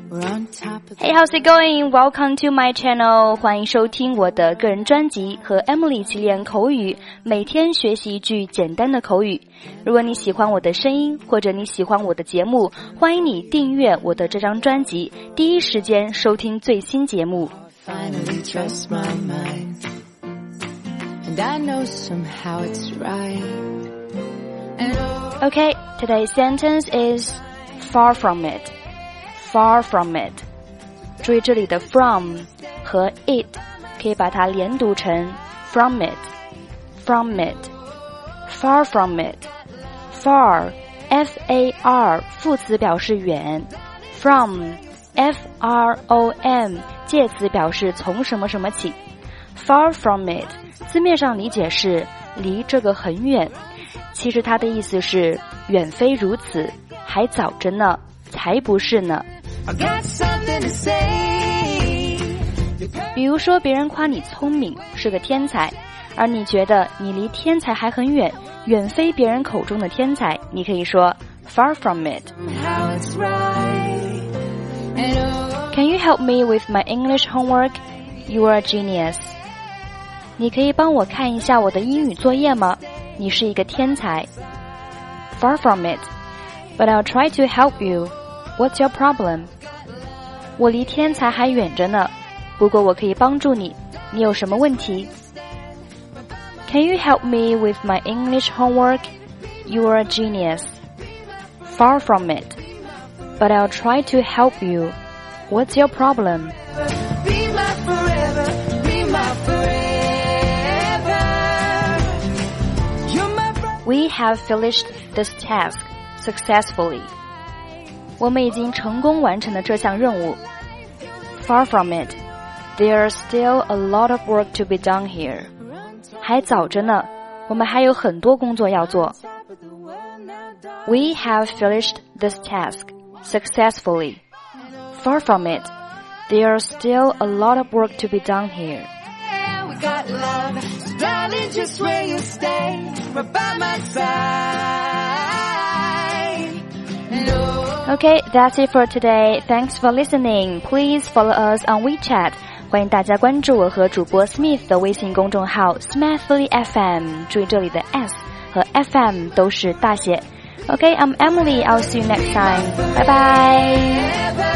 Hey, how's it going? Welcome to my channel. 欢迎收听我的个人专辑，和 Emily 一起练口语，每天学习一句简单的口语。如果你喜欢我的声音，或者你喜欢我的节目，欢迎你订阅我的这张专辑，第一时间收听最新节目。 Finally trust my mind, and I know somehow it's right. Okay, today's sentence is far from it. Far from it. 注意这里的 from 和 it 可以把它连读成 from it. From it. Far from it. Far, F-A-R 副词表示远， from F-R-O-M 介词表示从什么什么起。 Far from it 字面上理解是离这个很远，其实它的意思是远非如此，还早着呢，才不是呢。比如说别人夸你聪明，是个天才，而你觉得你离天才还很远，远非别人口中的天才，你可以说 far from it. Can you help me with my English homework? You are a genius. 你可以帮我看一下我的英语作业吗？你是一个天才。 Far from it. But I'll try to help you. What's your problem? 我离天才还远着呢，不过我可以帮助你，你有什么问题？ Can you help me with my English homework? You are a genius. Far from it. But I'll try to help you. What's your problem? Be my forever, be my forever. You're my brother. We have finished this task successfully. 我们已经成功完成了这项任务。 Far from it. There's still a lot of work to be done here. 还早着呢，我们还有很多工作要做。 We have finished this task successfully. Far from it. There's still a lot of work to be done here. Yeah, we got love, so darling, just where you stay, right by my side. No. Okay, that's it for today. Thanks for listening. Please follow us on WeChat. 欢迎大家关注我和主播 Smith 的微信公众号 Smithly FM. 注意这里的 S 和 FM 都是大写。Okay, I'm Emily. I'll see you next time. Bye bye.